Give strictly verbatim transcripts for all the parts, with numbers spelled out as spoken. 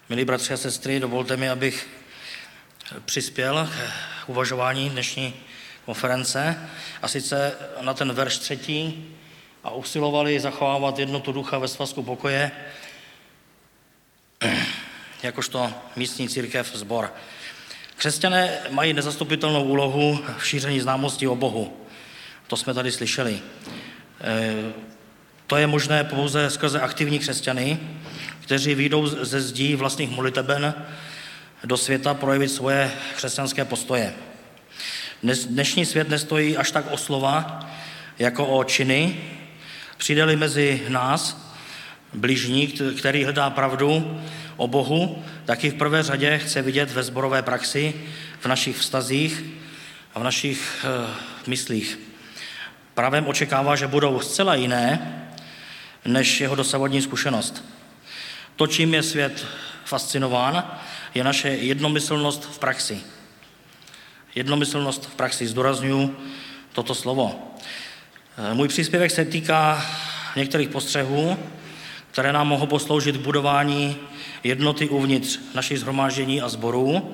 Milí bratři a sestry, dovolte mi, abych přispěl k uvažování dnešní konference, a sice na ten verš třetí: a usilovali zachovávat jednotu ducha ve svazku pokoje, jakožto místní církev, sbor. Křesťané mají nezastupitelnou úlohu v šíření známosti o Bohu. To jsme tady slyšeli. To je možné pouze skrze aktivní křesťany, kteří vyjdou ze zdí vlastních modliteben do světa projevit svoje křesťanské postoje. Dnešní svět nestojí až tak o slova, jako o činy. Přijde-li mezi nás bližní, který hledá pravdu o Bohu, tak i v prvé řadě chce vidět ve sborové praxi, v našich vztazích a v našich uh, myslích. Právem očekává, že budou zcela jiné, než jeho dosavadní zkušenost. To, čím je svět fascinován, je naše jednomyslnost v praxi. Jednomyslnost v praxi, zdůrazňuji toto slovo. Můj příspěvek se týká některých postřehů, které nám mohou posloužit k budování jednoty uvnitř našich shromáždění a sborů.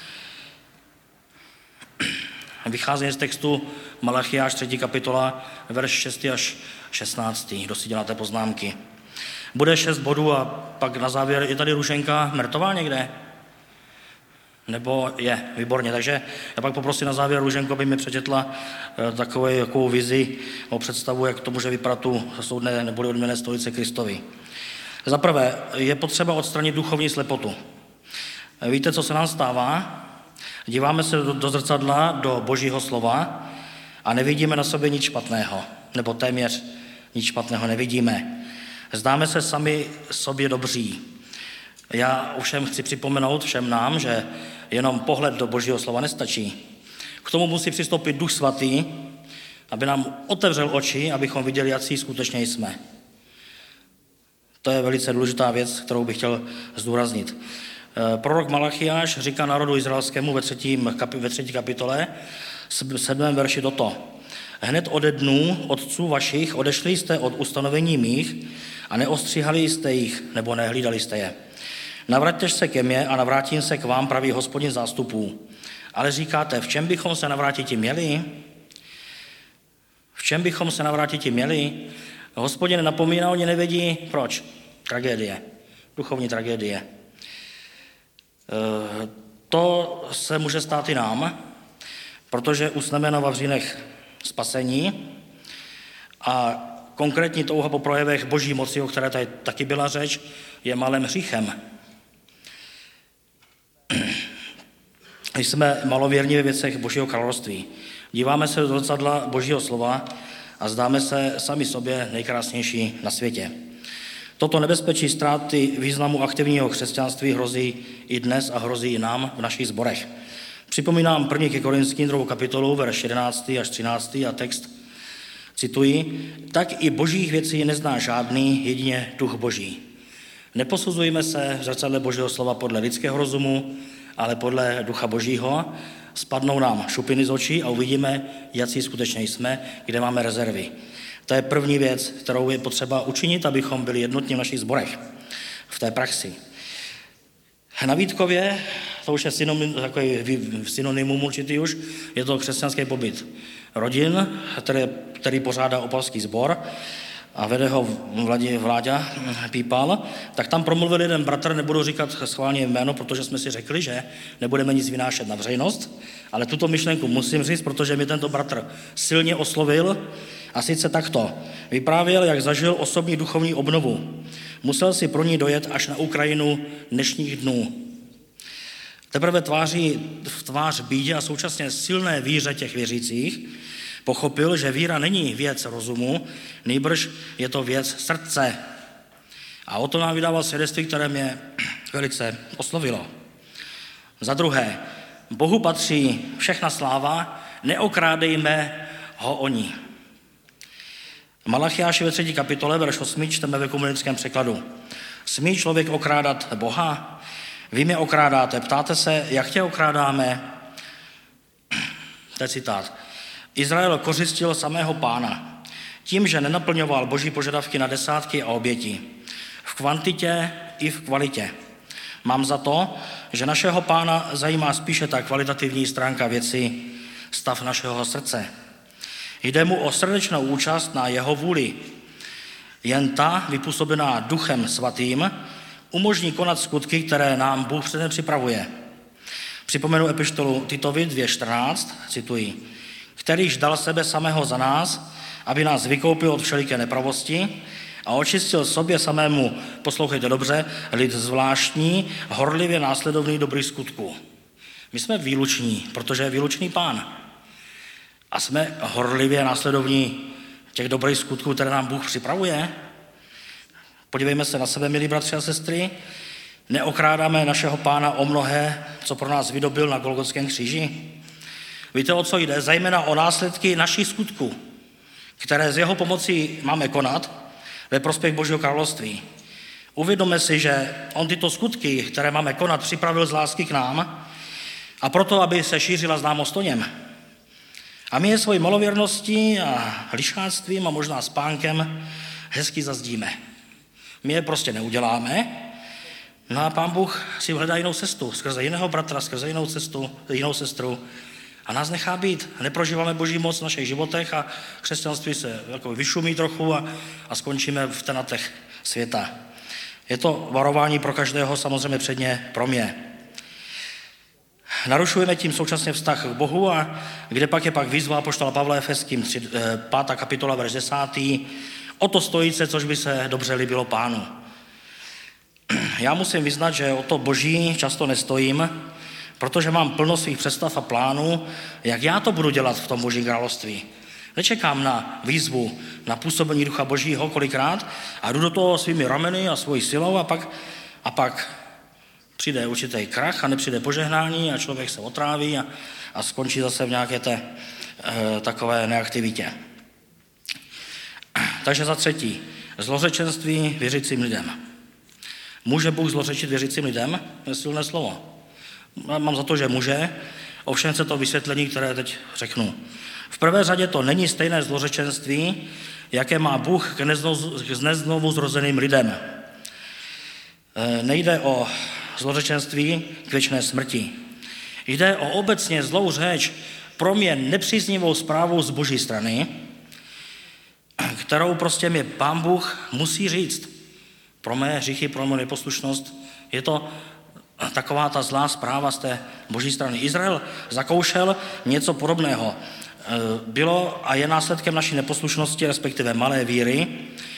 Vycházím z textu Malachiáš třetí kapitola, verš šestý až šestnáctý. Kdo si děláte poznámky. Bude šest bodů a pak na závěr je tady Růženka mrtvá někde? Nebo je? Výborně. Takže já pak poprosím na závěr Růženku, aby mi přečetla takovou, takovou vizi o představu, jak to může vypadat tu soudné neboli odměnné stolice Kristovi. Za prvé, je potřeba odstranit duchovní slepotu. Víte, co se nám stává? Díváme se do, do zrcadla, do Božího slova a nevidíme na sobě nic špatného, nebo téměř nic špatného nevidíme. Zdáme se sami sobě dobří. Já ovšem chci připomenout všem nám, že jenom pohled do Božího slova nestačí. K tomu musí přistoupit Duch Svatý, aby nám otevřel oči, abychom viděli, jací skutečně jsme. To je velice důležitá věc, kterou bych chtěl zdůraznit. Prorok Malachiáš říká národu izraelskému ve, třetím, ve třetí kapitole, v sedmém verši toto. Hned ode dnů otců vašich odešli jste od ustanovení mých a neostříhali jste jich, nebo nehlídali jste je. Navraťte se ke mně a navrátím se k vám, pravý Hospodin zástupů. Ale říkáte, v čem bychom se navrátit měli? V čem bychom se navrátit měli? Hospodin napomíná, oni nevědí, proč. Tragédie, duchovní tragédie. To se může stát i nám, protože usneme na vavřínech spasení a konkrétní touha po projevech Boží moci, o které tady taky byla řeč, je malým hříchem. Jsme malověrní ve věcech Božího království. Díváme se do zrcadla Božího slova a zdáme se sami sobě nejkrásnější na světě. Toto nebezpečí ztráty významu aktivního křesťanství hrozí i dnes a hrozí i nám v našich sborech. Připomínám první ke Korinským druhou kapitolu, verš jedenáctý až třináctý a text cituji: tak i božích věcí nezná žádný, jedině duch Boží. Neposuzujme se v zrcadle Božího slova podle lidského rozumu, ale podle ducha Božího. Spadnou nám šupiny z očí a uvidíme, jací skutečně jsme, kde máme rezervy. To je první věc, kterou je potřeba učinit, abychom byli jednotní v našich sborech, v té praxi. Na Vítkově, to už je synonym, takový synonymum určitý už, je to křesťanský pobyt rodin, který, který pořádá opavský sbor a vede ho Vladě, Vláďa Pípal, tak tam promluvil jeden bratr, nebudu říkat schválně jméno, protože jsme si řekli, že nebudeme nic vynášet na veřejnost, ale tuto myšlenku musím říct, protože mi tento bratr silně oslovil, a sice takto. Vyprávěl, jak zažil osobní duchovní obnovu. Musel si pro ní dojet až na Ukrajinu dnešních dnů. Teprve tváří v tvář bídě a současně silné víře těch věřících pochopil, že víra není věc rozumu, nýbrž je to věc srdce. A o to nám vydával svědectví, které mě velice oslovilo. Za druhé, Bohu patří všechna sláva, neokrádejme ho o ní. Malachiáši ve třetí kapitole, verš osmý, čteme ve komunickém překladu. Smí člověk okrádat Boha? Vy mě okrádáte. Ptáte se, jak tě okrádáme? To je citát. Izrael kořistil samého Pána tím, že nenaplňoval Boží požadavky na desátky a oběti. V kvantitě i v kvalitě. Mám za to, že našeho Pána zajímá spíše ta kvalitativní stránka věci, stav našeho srdce. Jde mu o srdečnou účast na jeho vůli. Jen ta, vypůsobená Duchem Svatým, umožní konat skutky, které nám Bůh předem připravuje. Připomenu epištolu Titovi dva čtrnáct, cituji, kterýž dal sebe samého za nás, aby nás vykoupil od všeliké nepravosti a očistil sobě samému, poslouchejte dobře, lid zvláštní, horlivě následovný dobrých skutků. My jsme výluční, protože je výlučný Pán. A jsme horlivě následovní těch dobrých skutků, které nám Bůh připravuje. Podívejme se na sebe, milí bratři a sestry. Neokrádáme našeho Pána o mnohé, co pro nás vydobil na Golgotském kříži? Víte, o co jde? Zejména o následky našich skutků, které z jeho pomocí máme konat ve prospěch Božího království. Uvědomme si, že on tyto skutky, které máme konat, připravil z lásky k nám a proto, aby se šířila známost o něm. A my je svojí malověrností a lišáctvím a možná spánkem hezky zazdíme. My je prostě neuděláme, no a Pán Bůh si hledá jinou cestu, skrze jiného bratra, skrze jinou cestu, jinou sestru a nás nechá být. Neprožíváme Boží moc v našich životech a křesťanství se jako vyšumí trochu a, a skončíme v tenatech světa. Je to varování pro každého, samozřejmě předně pro mě. Narušujeme tím současně vztah k Bohu, a kde pak je pak výzva apoštola Pavla Efeským, pátá kapitola, verš desátý. O to stojíce, což by se dobře líbilo Pánu. Já musím vyznat, že o to Boží často nestojím, protože mám plno svých představ a plánů, jak já to budu dělat v tom Božím království. Nečekám na výzvu, na působení Ducha Božího kolikrát a jdu do toho svými rameny a svojí silou a pak, a pak přijde určitý krach a nepřijde požehnání a člověk se otráví a, a skončí zase v nějaké té e, takové neaktivitě. Takže za třetí, zlořečenství věřícím lidem. Může Bůh zlořečit věřícím lidem? To je silné slovo. Mám za to, že může, ovšem se to vysvětlení, které teď řeknu. V prvé řadě to není stejné zlořečenství, jaké má Bůh k neznovu zrozeným lidem. Nejde o zlořečenství k věčné smrti. Jde o obecně zlou řeč, pro mě nepříznivou zprávu z Boží strany, kterou prostě mi Pán Bůh musí říct. Pro mé hříchy, pro mou neposlušnost. Je to taková ta zlá zpráva z té Boží strany. Izrael zakoušel něco podobného. Bylo a je následkem naší neposlušnosti, respektive malé víry,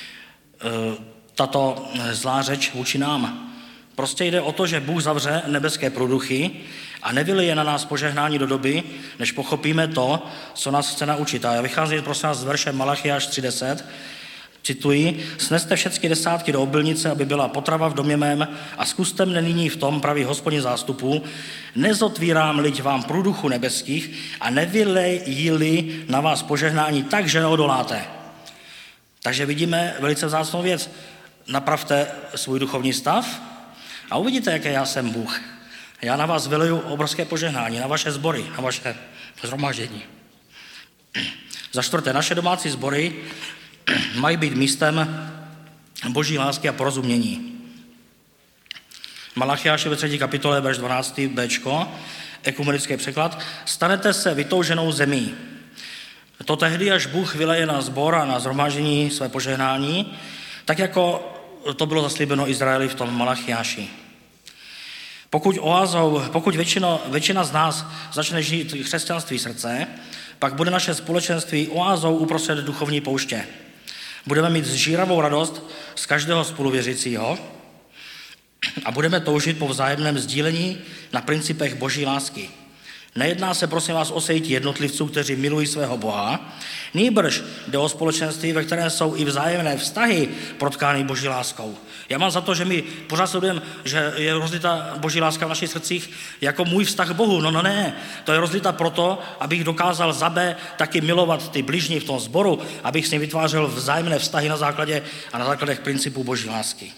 tato zlá řeč vůči nám. Prostě jde o to, že Bůh zavře nebeské průduchy a nevylije na nás požehnání do doby, než pochopíme to, co nás chce naučit. A já vycházím prosím vás z verše Malachiáš tři deset, cituji, sneste všechny desátky do obilnice, aby byla potrava v domě mém a zkuste mne nyní v tom, praví Hospodin zástupů, nezotvírám liď vám průduchu nebeských a nevylejí-li na vás požehnání tak, že neodoláte. Takže vidíme velice vzácnou věc. Napravte svůj duchovní stav a uvidíte, jaké já jsem Bůh. Já na vás vyleju obrovské požehnání, na vaše sbory, na vaše shromáždění. Za čtvrté, naše domácí sbory mají být místem Boží lásky a porozumění. Malachiáše ve třetí kapitole, verš dvanáctý béčko, ekumenický překlad, stanete se vytouženou zemí. To tehdy, až Bůh vyleje na sbor a na shromáždění své požehnání, tak jako to bylo zaslíbeno Izraeli v tom Malachiáši. Pokud oázou, pokud většina, většina z nás začne žít křesťanství srdce, pak bude naše společenství oázou uprostřed duchovní pouště. Budeme mít zžíravou radost z každého spoluvěřícího a budeme toužit po vzájemném sdílení na principech Boží lásky. Nejedná se, prosím vás, o sejít jednotlivců, kteří milují svého Boha, nýbrž jde o společenství, ve kterém jsou i vzájemné vztahy protkány Boží láskou. Já mám za to, že my pořád sledujeme, že je rozlita Boží láska v našich srdcích jako můj vztah k Bohu. No, no ne, to je rozlita proto, abych dokázal za B taky milovat ty bližní v tom sboru, abych s ním vytvářel vzájemné vztahy na základě a na základech principů Boží lásky.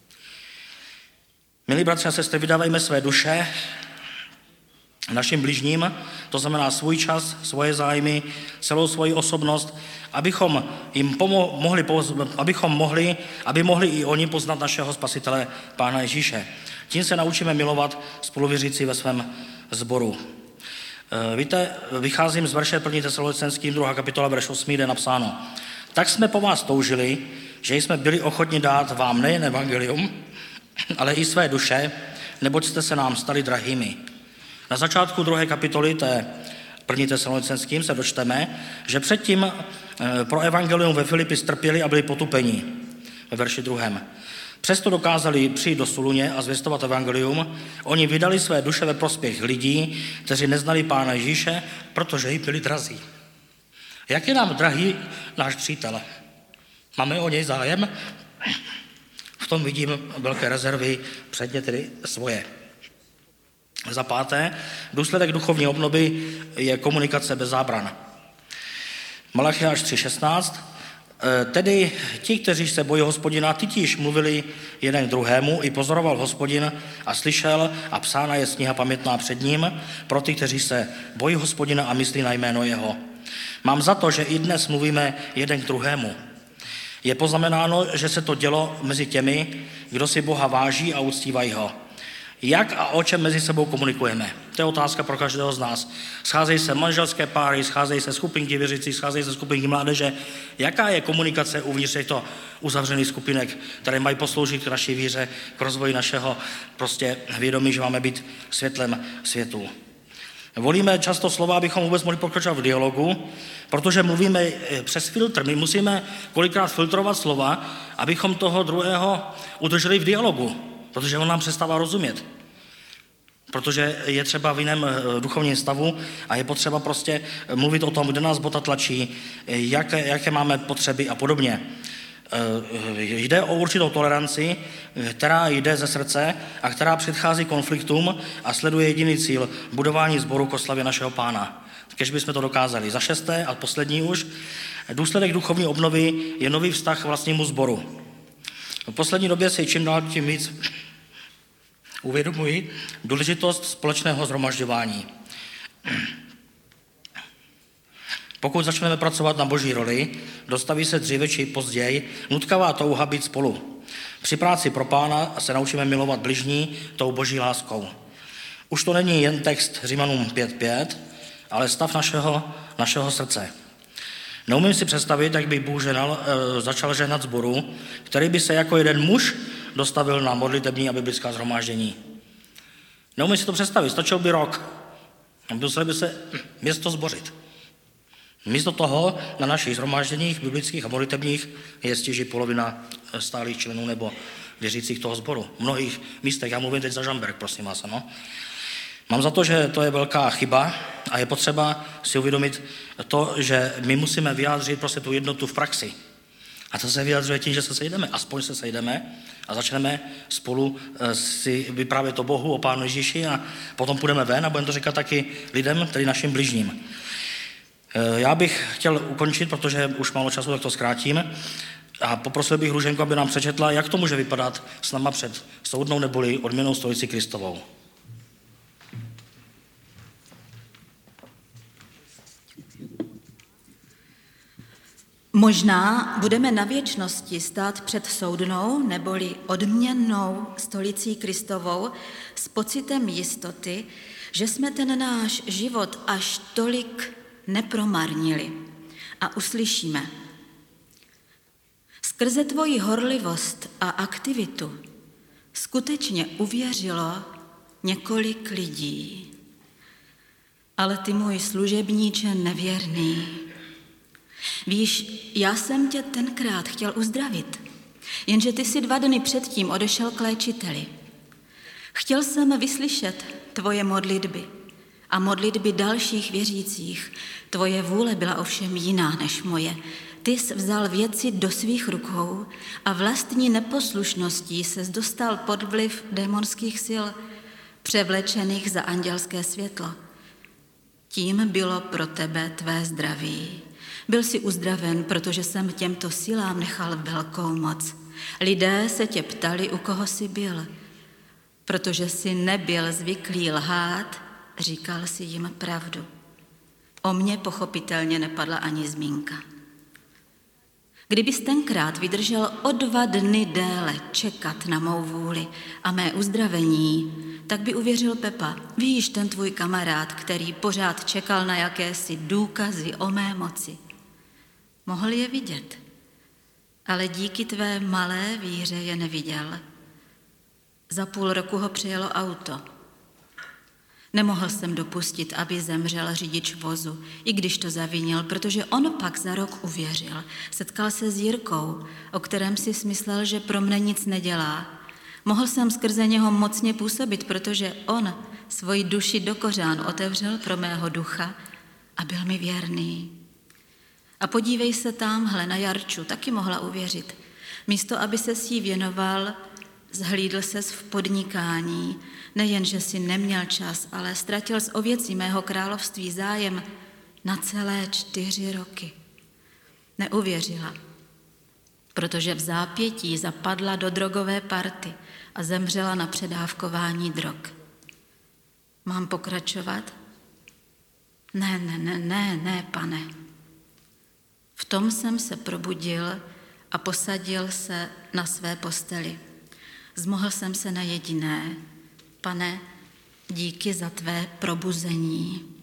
Milí bratři a sestry, vydávejme své duše našim bližním, to znamená svůj čas, svoje zájmy, celou svoji osobnost, abychom jim pomo- mohli, abychom mohli, aby mohli i oni poznat našeho Spasitele, Pána Ježíše. Tím se naučíme milovat spoluvěřící ve svém sboru. Víte, vycházím z verše první Tesalonickým, druhá kapitola, verš osmý, kde je napsáno: Tak jsme po vás toužili, že jsme byli ochotni dát vám nejen evangelium, ale i své duše, neboť jste se nám stali drahými. Na začátku druhé kapitoly té první Tesalonickým se dočteme, že předtím pro evangelium ve Filipi strpěli a byli potupeni. Ve verši druhém. Přesto dokázali přijít do Soluně a zvěstovat evangelium. Oni vydali své duše ve prospěch lidí, kteří neznali Pána Ježíše, protože jí byli drazí. Jak je nám drahý náš přítel? Máme o něj zájem? V tom vidím velké rezervy, předně tedy svoje. Za páté, důsledek duchovní obnovy je komunikace bez zábran. Malachiáš tři šestnáct. Tedy ti, kteří se bojí Hospodina, tytíž mluvili jeden k druhému, i pozoroval Hospodin a slyšel, a psána je kniha pamětná před ním pro ty, kteří se bojí Hospodina a myslí na jméno jeho. Mám za to, že i dnes mluvíme jeden k druhému. Je poznamenáno, že se to dělo mezi těmi, kdo si Boha váží a uctívají ho. Jak a o čem mezi sebou komunikujeme? To je otázka pro každého z nás. Scházejí se manželské páry, scházejí se skupinky věřící, scházejí se skupinky mládeže. Jaká je komunikace uvnitř těchto uzavřených skupinek, které mají posloužit k naší víře, k rozvoji našeho prostě vědomí, že máme být světlem světu? Volíme často slova, abychom vůbec mohli pokračovat v dialogu, protože mluvíme přes filtr. My musíme kolikrát filtrovat slova, abychom toho druhého udrželi v dialogu, protože on nám přestává rozumět. Protože je třeba v jiném duchovním stavu a je potřeba prostě mluvit o tom, kde nás bota tlačí, jaké, jaké máme potřeby a podobně. Jde o určitou toleranci, která jde ze srdce a která předchází konfliktům a sleduje jediný cíl – budování sboru k oslavě našeho Pána. Kež bychom to dokázali. Za šesté a poslední už, důsledek duchovní obnovy je nový vztah k vlastnímu sboru. V poslední době si čím dál tím víc uvědomuji důležitost společného shromažďování. Pokud začneme pracovat na boží roli, dostaví se dříve či později nutkavá touha být spolu. Při práci pro Pána se naučíme milovat bližní tou boží láskou. Už to není jen text Římanům pět pět, ale stav našeho, našeho srdce. Neumím si představit, jak by Bůh ženal, e, začal ženat sboru, který by se jako jeden muž dostavil na modlitební a biblická shromáždění. Neumím si to představit, stačil by rok. Museli by se město zbořit. Místo toho na našich shromážděních biblických a modlitebních je stěží polovina stálých členů nebo věřících toho sboru. V mnohých místech, já mluvím teď za Žamberk, prosím vás, ano. Mám za to, že to je velká chyba a je potřeba si uvědomit to, že my musíme vyjádřit prostě tu jednotu v praxi. A to se vyjadřuje tím, že se sejdeme, aspoň se sejdeme a začneme spolu si vyprávět o Bohu, o Pánu Ježíši a potom půjdeme ven a budeme to říkat taky lidem, tedy našim bližním. Já bych chtěl ukončit, protože už málo času, tak to zkrátím. A poprosil bych Růženku, aby nám přečetla, jak to může vypadat s náma před soudnou neboli odměnou stojici Kristovou. Možná budeme na věčnosti stát před soudnou neboli odměnnou stolicí Kristovou s pocitem jistoty, že jsme ten náš život až tolik nepromarnili. A uslyšíme: skrze tvoji horlivost a aktivitu skutečně uvěřilo několik lidí. Ale ty, můj služebníče nevěrný, víš, já jsem tě tenkrát chtěl uzdravit, jenže ty si dva dny předtím odešel k léčiteli. Chtěl jsem vyslyšet tvoje modlitby a modlitby dalších věřících. Tvoje vůle byla ovšem jiná než moje. Ty jsi vzal věci do svých rukou a vlastní neposlušností ses dostal pod vliv démonských sil, převlečených za andělské světlo. Tím bylo pro tebe tvé zdraví. Byl jsi uzdraven, protože jsem těmto silám nechal velkou moc. Lidé se tě ptali, u koho jsi byl. Protože jsi nebyl zvyklý lhát, říkal jsi jim pravdu. O mně pochopitelně nepadla ani zmínka. Kdybys tenkrát vydržel o dva dny déle čekat na mou vůli a mé uzdravení, tak by uvěřil Pepa. Víš, ten tvůj kamarád, který pořád čekal na jakési důkazy o mé moci. Mohl je vidět, ale díky tvé malé víře je neviděl. Za půl roku ho přijelo auto. Nemohl jsem dopustit, aby zemřel řidič vozu, i když to zavinil, protože on pak za rok uvěřil. Setkal se s Jirkou, o kterém si smyslel, že pro mne nic nedělá. Mohl jsem skrze něho mocně působit, protože on svoji duši do kořán otevřel pro mého ducha a byl mi věrný. A podívej se tamhle na Jarču, taky mohla uvěřit. Místo, aby se jí věnoval, zhlídl ses v podnikání. Nejen, že si neměl čas, ale ztratil z ověcí mého království zájem na celé čtyři roky. Neuvěřila, protože v zápětí zapadla do drogové party a zemřela na předávkování drog. Mám pokračovat? Ne, ne, ne, ne, ne, pane. V tom jsem se probudil a posadil se na své posteli. Zmohl jsem se na jediné. Pane, díky za tvé probuzení.